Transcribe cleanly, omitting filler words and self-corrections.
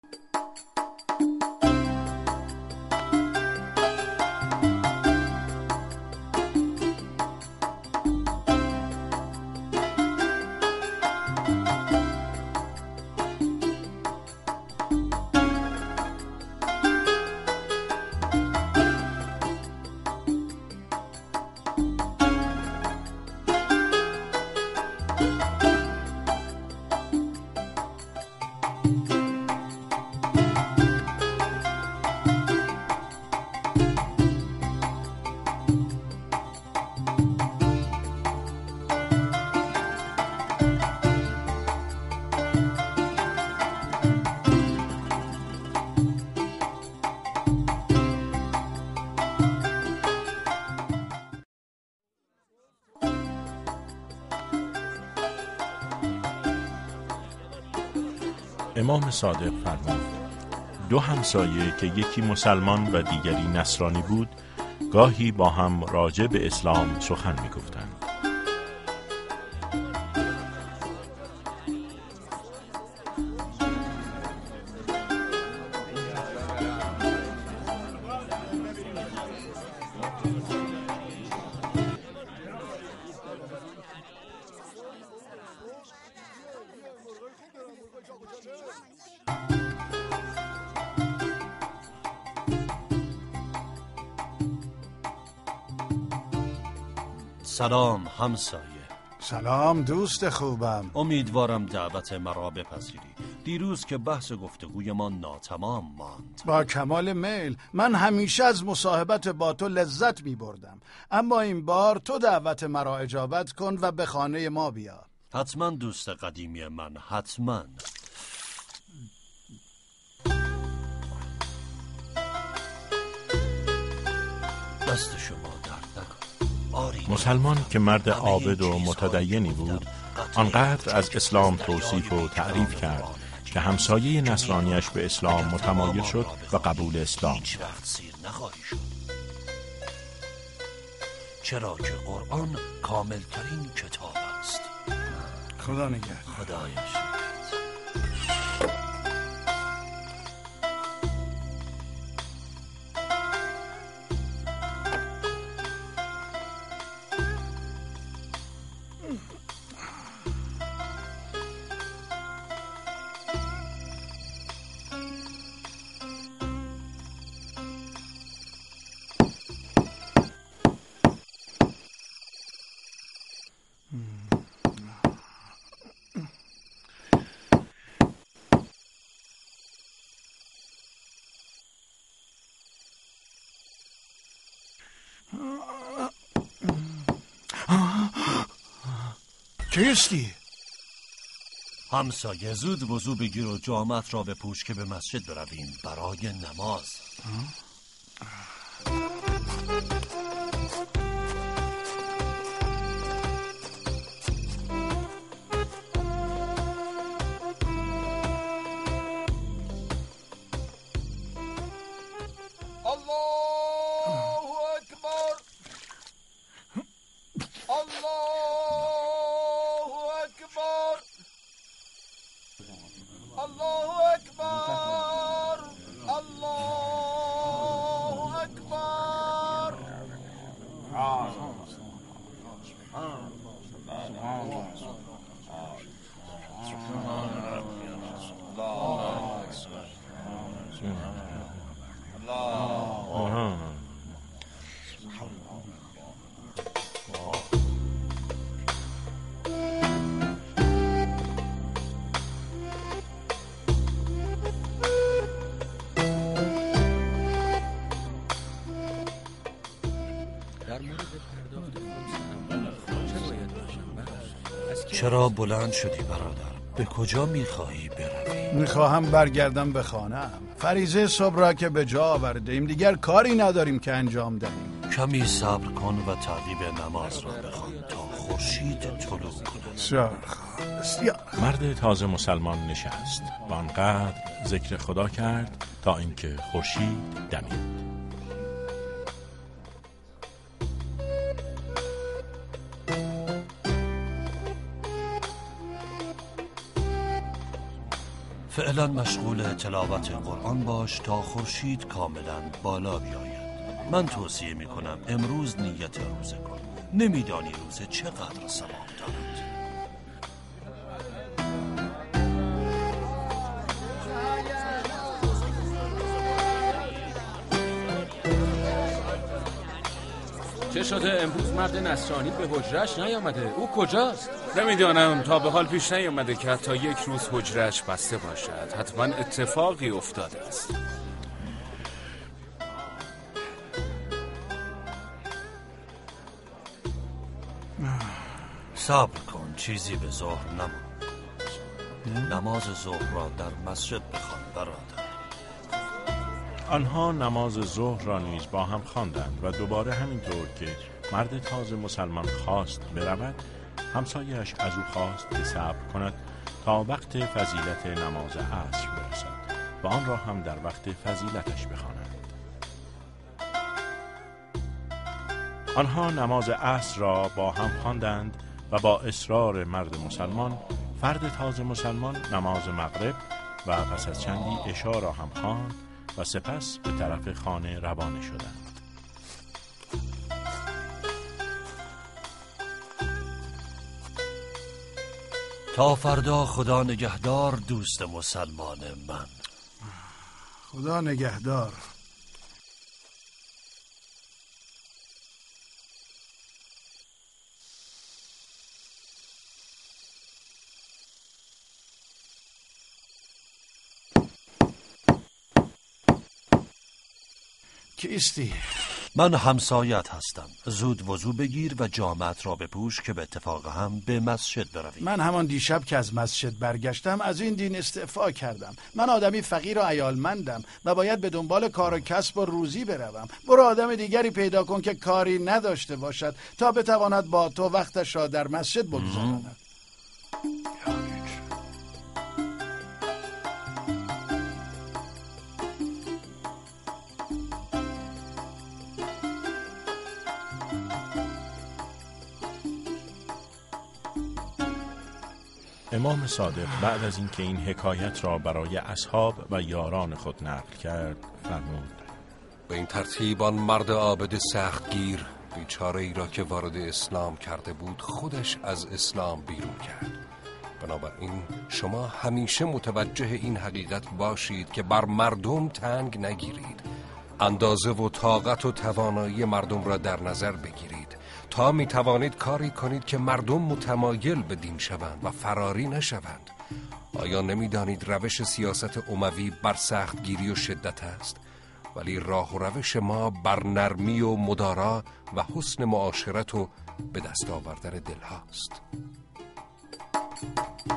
امام صادق فرمود: دو همسایه که یکی مسلمان و دیگری نصرانی بود، گاهی با هم راجع به اسلام سخن می گفتند. سلام همسایه. سلام دوست خوبم. امیدوارم دعوت مرا بپذیری. دیروز که بحث گفتگوی ما ناتمام ماند. با کمال میل. من همیشه از مصاحبت با تو لذت می بردم، اما این بار تو دعوت مرا اجابت کن و به خانه ما بیا. حتما دوست قدیمی من، حتما. دست شما درد نکن. مسلمان که مرد عابد و متدینی بود، آنقدر از اسلام توصیف و تعریف کرد که همسایه نصرانیش به اسلام متمایل شد و قبول اسلام کرد. چرا که قرآن کامل ترین کتاب است. خدا نگهدار. خدایش. کیستی؟ همسایه زود وضو بگیر و جامت را بپوش که به مسجد برویم برای نماز. چرا بلند شدی برادر؟ به کجا میخواهی بروی؟ میخواهم برگردم به خانه‌ام. فریضه صبح را که به جا آورده ایم، دیگر کاری نداریم که انجام دهیم. کمی صبر کن و تعقیب نماز را بخوان تا خورشید طلوع کند. مرد تازه مسلمان نشست و آنقدر ذکر خدا کرد تا اینکه خورشید دمید. فعلا مشغول تلاوت قرآن باش تا خورشید کاملا بالا بیاید. من توصیه میکنم امروز نیت روزه کن. نمیدانی روزه چقدر ثواب دارد. چه شده امروز مرد نصرانی به حجرش نیامده؟ او کجاست؟ نمیدانم، تا به حال پیش نیامده که حتی یک روز حجرش بسته باشد. حتما اتفاقی افتاده است. صبر کن، چیزی به ظهر نمان. نماز ظهر را در مسجد بخوان برادر. آنها نماز ظهر را نیز با هم خواندند و دوباره همینطور که مرد تازه مسلمان خواست برود، همسایه‌اش از او خواست که صبر کند تا وقت فضیلت نماز عصر برسد و آن را هم در وقت فضیلتش بخواند. آنها نماز عصر را با هم خواندند و با اصرار مرد مسلمان، فرد تازه مسلمان نماز مغرب و پس از چندی عشا را هم خواند و سپس به طرف خانه روانه شدند. تا فردا خدا نگهدار دوست مسلمان من. خدا نگهدار. کیستی؟ من همسایت هستم. زود وضو بگیر و جامعت را بپوش که به اتفاق هم به مسجد بروی. من همان دیشب که از مسجد برگشتم از این دین استعفا کردم. من آدمی فقیر و عیالمندم و باید به دنبال کار و کسب و روزی بروم. برو آدم دیگری پیدا کن که کاری نداشته باشد تا بتواند با تو وقتش را در مسجد بگذراند. امام صادق بعد از اینکه این حکایت را برای اصحاب و یاران خود نقل کرد فرمود: به این ترتیب آن مرد عابد سختگیر بیچاره ای را که وارد اسلام کرده بود خودش از اسلام بیرون کرد. بنابراین شما همیشه متوجه این حقیقت باشید که بر مردم تنگ نگیرید. اندازه و طاقت و توانایی مردم را در نظر بگیرید تا می توانید کاری کنید که مردم متمایل به دین شوند و فراری نشوند. آیا نمی دانید روش سیاست اموی بر سختگیری و شدت است؟ ولی راه و روش ما بر نرمی و مدارا و حسن معاشرت و به دست آوردن دل هاست.